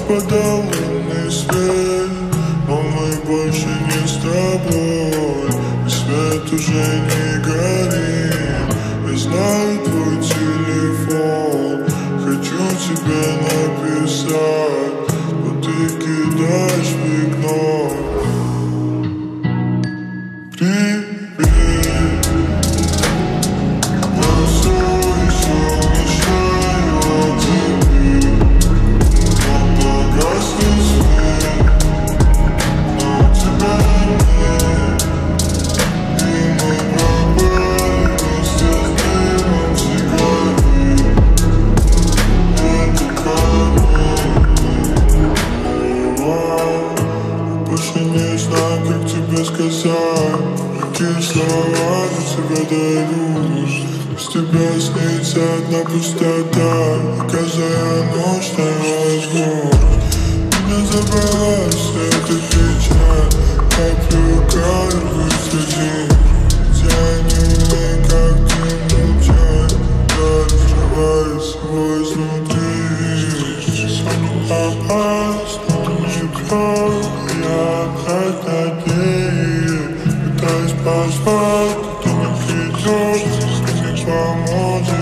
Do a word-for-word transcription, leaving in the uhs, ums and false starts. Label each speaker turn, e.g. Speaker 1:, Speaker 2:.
Speaker 1: падал лунный свет, но мы больше не с тобой, и свет уже не горит. Я знаю твой телефон, хочу тебе написать, но ты кидаешь в игнор. Привет, я все еще мечтаю о тебе, но погаснет свет, но тебя нет, и мы пропали вместе с дымом сигарет. Это как больше не знаю, как тебе сказать, какие слова до тебя дойдут. С тебя снится одна пустота, и каждая ночь становилась грусть. Меня забрала вся эта печаль, как привыкаю быть один. Тянет, как темный чай, разрывает свой изнутри. Опасно, не прав, я опять надеюсь. Пытаюсь поспать, ты не придешь, ты не поможешь.